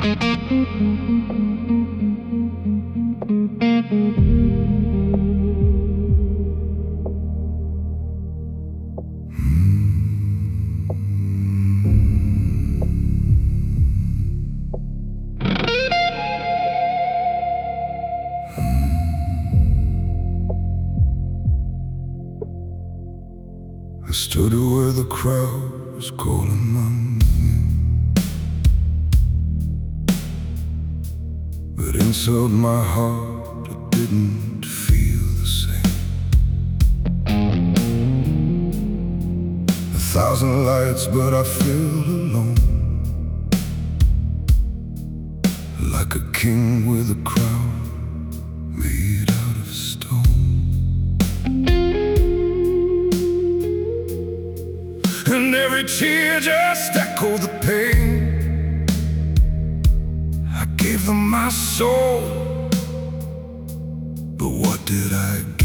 I stood where the crowd was calling my name, but inside my heart it didn't feel the same. 1,000 lights, but I felt alone, like a king with a crown made out of stone. And every tear just echoed the pain. I gave them my soul, but what did I